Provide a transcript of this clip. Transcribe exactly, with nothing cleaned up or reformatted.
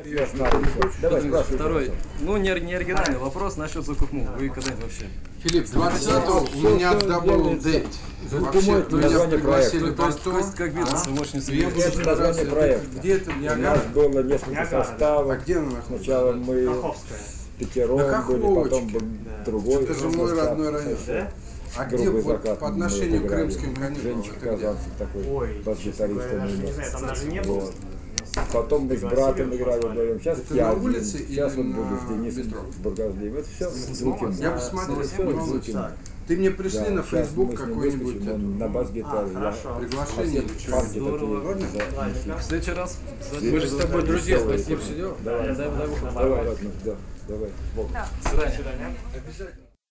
Давай, спрашивай. Второй, ну не, не оригинальный вопрос насчет закупнул. Вы когда-нибудь вообще? Филипп, двадцатого у меня double date. Вообще, то есть пригласили Барто. Как видно, можешь не Это название проекта. Где это? У нас Ниагара? было несколько составов. А где она находится? Сначала мы пятером были, потом был другой. Это же мой состав. родной район. Да? А где Грубый вот закат по мы отношению к играли. крымским каникулам? Женщик Это где? Казанцев такой, Ой, бас-гитаристом я даже у не нас. знаю, там даже не было. Вот. Потом мы с братом играли вдвоем. Сейчас Это я на один. улице Сейчас или вот буду на с Денисом метро? Бургазлиев. Это все звуки. Я посмотрел. Все звуки. Ты мне пришли Да, на сейчас Facebook мы с ним какой-нибудь выскочим, он эту на бас-гитаре. А, хорошо. приглашение или что? Парни Здорово. такие. Ладненько. В следующий раз. Мы же с тобой друзья, спасибо, все дело. Давай, Я дай- дай выход. давай, ладно, да, давай. Свидания. До свидания. Обязательно.